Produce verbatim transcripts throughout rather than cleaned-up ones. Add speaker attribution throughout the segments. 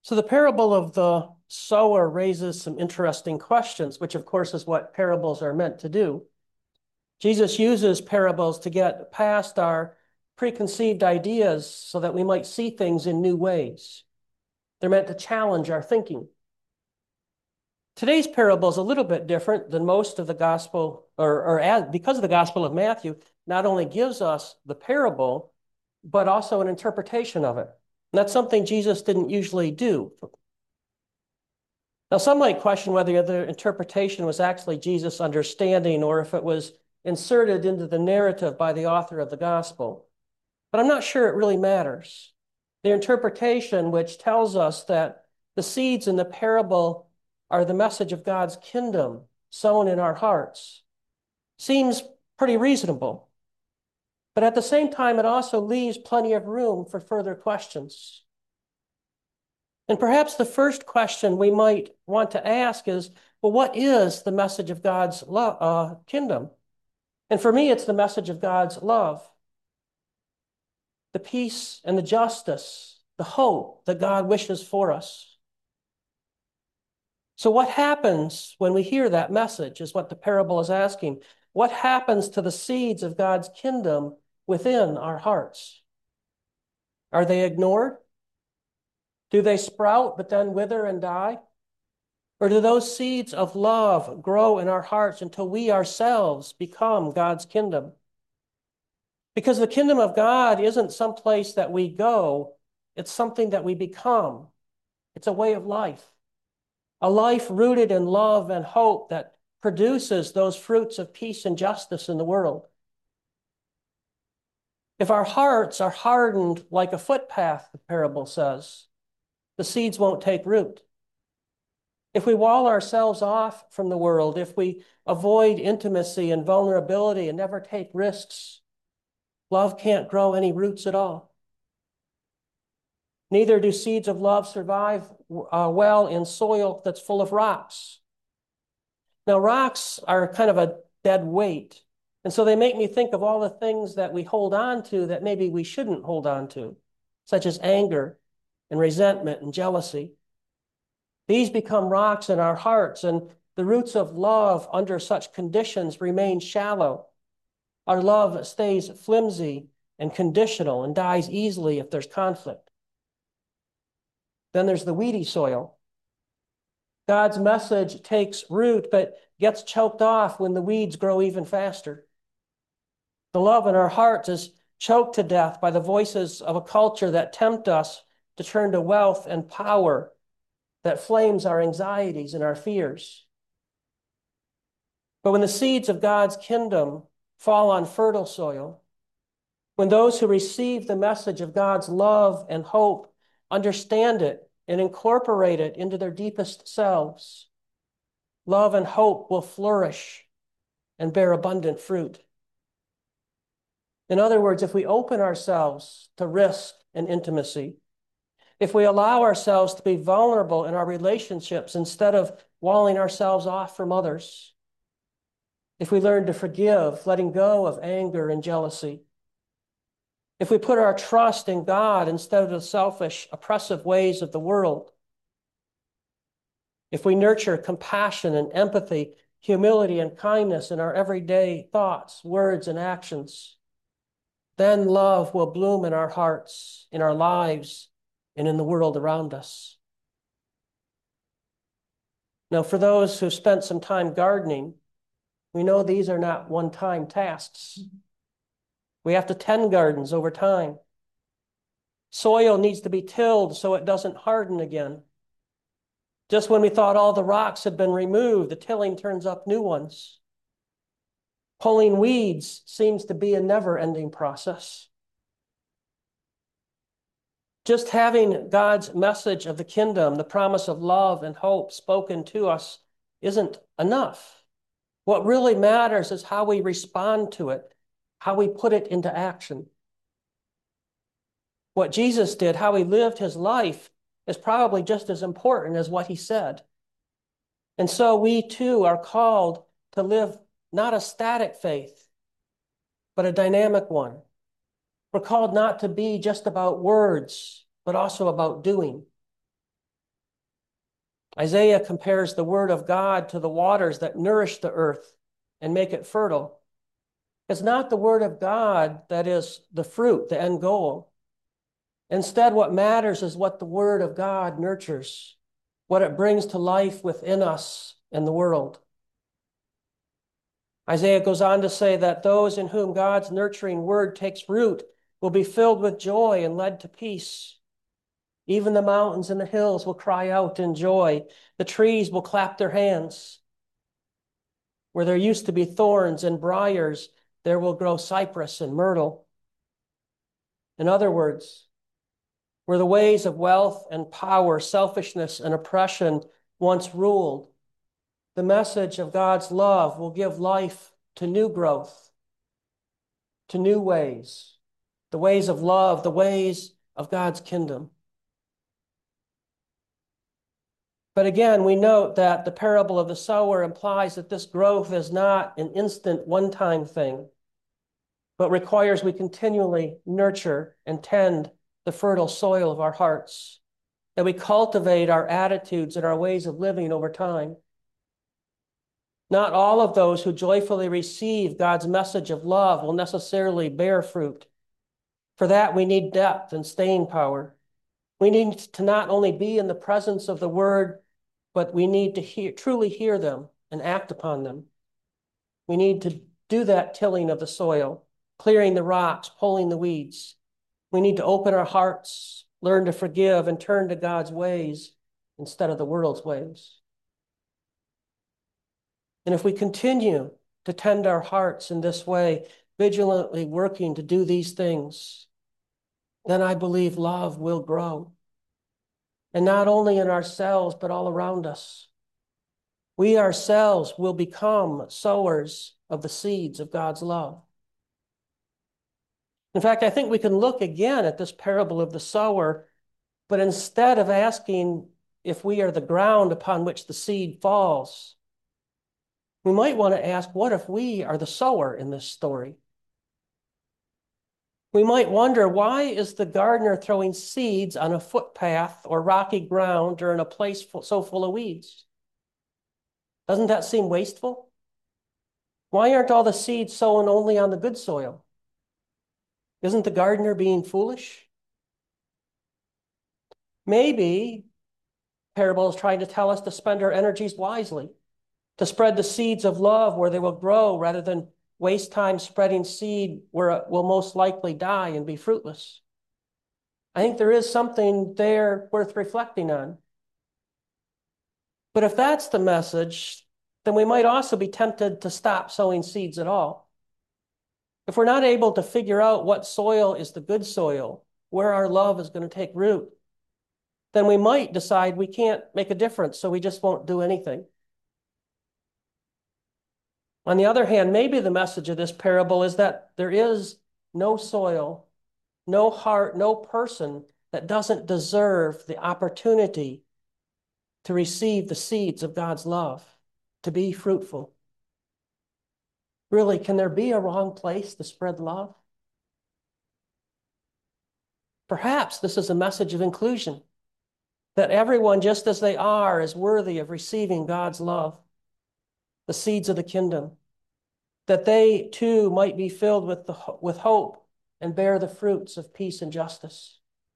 Speaker 1: So the parable of the sower raises some interesting questions, which of course is what parables are meant to do. Jesus uses parables to get past our preconceived ideas so that we might see things in new ways. They're meant to challenge our thinking. Today's parable is a little bit different than most of the gospel, or, or as, because of the Gospel of Matthew, not only gives us the parable, but also an interpretation of it. And that's something Jesus didn't usually do. Now, some might question whether the interpretation was actually Jesus' understanding or if it was inserted into the narrative by the author of the gospel. But I'm not sure it really matters. The interpretation, which tells us that the seeds in the parable are the message of God's kingdom sown in our hearts, seems pretty reasonable. But at the same time, it also leaves plenty of room for further questions. And perhaps the first question we might want to ask is, well, what is the message of God's love, uh, kingdom? And for me, it's the message of God's love, the peace and the justice, the hope that God wishes for us. So what happens when we hear that message is what the parable is asking. What happens to the seeds of God's kingdom within our hearts? Are they ignored? Do they sprout but then wither and die? Or do those seeds of love grow in our hearts until we ourselves become God's kingdom? Because the kingdom of God isn't some place that we go, it's something that we become. It's a way of life, a life rooted in love and hope that produces those fruits of peace and justice in the world. If our hearts are hardened like a footpath, the parable says, the seeds won't take root. If we wall ourselves off from the world, if we avoid intimacy and vulnerability and never take risks, love can't grow any roots at all. Neither do seeds of love survive uh, well in soil that's full of rocks. Now, rocks are kind of a dead weight, and so they make me think of all the things that we hold on to that maybe we shouldn't hold on to, such as anger and resentment and jealousy. These become rocks in our hearts, and the roots of love under such conditions remain shallow. Our love stays flimsy and conditional and dies easily if there's conflict. Then there's the weedy soil. God's message takes root, but gets choked off when the weeds grow even faster. The love in our hearts is choked to death by the voices of a culture that tempt us to turn to wealth and power, that flames our anxieties and our fears. But when the seeds of God's kingdom fall on fertile soil, when those who receive the message of God's love and hope understand it and incorporate it into their deepest selves, love and hope will flourish and bear abundant fruit. In other words, if we open ourselves to risk and intimacy, if we allow ourselves to be vulnerable in our relationships instead of walling ourselves off from others, if we learn to forgive, letting go of anger and jealousy, if we put our trust in God instead of the selfish, oppressive ways of the world, if we nurture compassion and empathy, humility and kindness in our everyday thoughts, words, and actions, then love will bloom in our hearts, in our lives, and in the world around us. Now, for those who've spent some time gardening, we know these are not one-time tasks. We have to tend gardens over time. Soil needs to be tilled so it doesn't harden again. Just when we thought all the rocks had been removed, the tilling turns up new ones. Pulling weeds seems to be a never-ending process. Just having God's message of the kingdom, the promise of love and hope spoken to us, isn't enough. What really matters is how we respond to it, how we put it into action. What Jesus did, how he lived his life, is probably just as important as what he said. And so we too are called to live not a static faith, but a dynamic one. We're called not to be just about words, but also about doing. Isaiah compares the word of God to the waters that nourish the earth and make it fertile. It's not the word of God that is the fruit, the end goal. Instead, what matters is what the word of God nurtures, what it brings to life within us and the world. Isaiah goes on to say that those in whom God's nurturing word takes root will be filled with joy and led to peace. Even the mountains and the hills will cry out in joy. The trees will clap their hands. Where there used to be thorns and briars, there will grow cypress and myrtle. In other words, where the ways of wealth and power, selfishness and oppression once ruled, the message of God's love will give life to new growth, to new ways, the ways of love, the ways of God's kingdom. But again, we note that the parable of the sower implies that this growth is not an instant, one-time thing, but requires we continually nurture and tend the fertile soil of our hearts, that we cultivate our attitudes and our ways of living over time. Not all of those who joyfully receive God's message of love will necessarily bear fruit. For that, we need depth and staying power. We need to not only be in the presence of the word, but we need to hear, truly hear them and act upon them. We need to do that tilling of the soil, clearing the rocks, pulling the weeds. We need to open our hearts, learn to forgive, and turn to God's ways instead of the world's ways. And if we continue to tend our hearts in this way, vigilantly working to do these things, then I believe love will grow. And not only in ourselves, but all around us. We ourselves will become sowers of the seeds of God's love. In fact, I think we can look again at this parable of the sower, but instead of asking if we are the ground upon which the seed falls, we might want to ask, what if we are the sower in this story? We might wonder, why is the gardener throwing seeds on a footpath or rocky ground or in a place so full of weeds? Doesn't that seem wasteful? Why aren't all the seeds sown only on the good soil? Isn't the gardener being foolish? Maybe parable is trying to tell us to spend our energies wisely, to spread the seeds of love where they will grow rather than waste time spreading seed where it will most likely die and be fruitless. I think there is something there worth reflecting on. But if that's the message, then we might also be tempted to stop sowing seeds at all. If we're not able to figure out what soil is the good soil, where our love is going to take root, then we might decide we can't make a difference, so we just won't do anything. On the other hand, maybe the message of this parable is that there is no soil, no heart, no person that doesn't deserve the opportunity to receive the seeds of God's love, to be fruitful. Really, can there be a wrong place to spread love? Perhaps this is a message of inclusion, that everyone, just as they are, is worthy of receiving God's love, the seeds of the kingdom, that they too might be filled with, the, with hope and bear the fruits of peace and justice.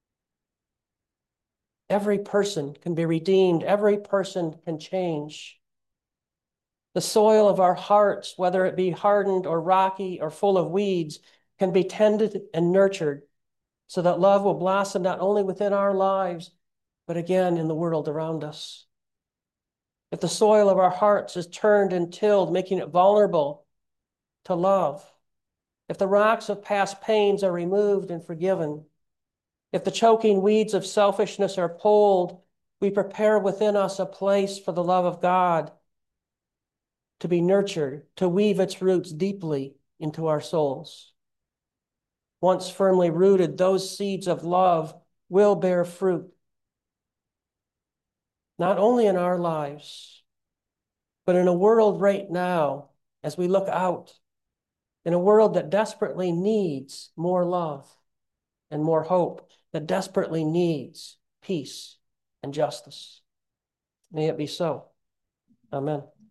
Speaker 1: Every person can be redeemed. Every person can change. The soil of our hearts, whether it be hardened or rocky or full of weeds, can be tended and nurtured so that love will blossom not only within our lives, but again in the world around us. If the soil of our hearts is turned and tilled, making it vulnerable to love, if the rocks of past pains are removed and forgiven, if the choking weeds of selfishness are pulled, we prepare within us a place for the love of God to be nurtured, to weave its roots deeply into our souls. Once firmly rooted, those seeds of love will bear fruit, not only in our lives, but in a world right now, as we look out, in a world that desperately needs more love and more hope, that desperately needs peace and justice. May it be so. Amen.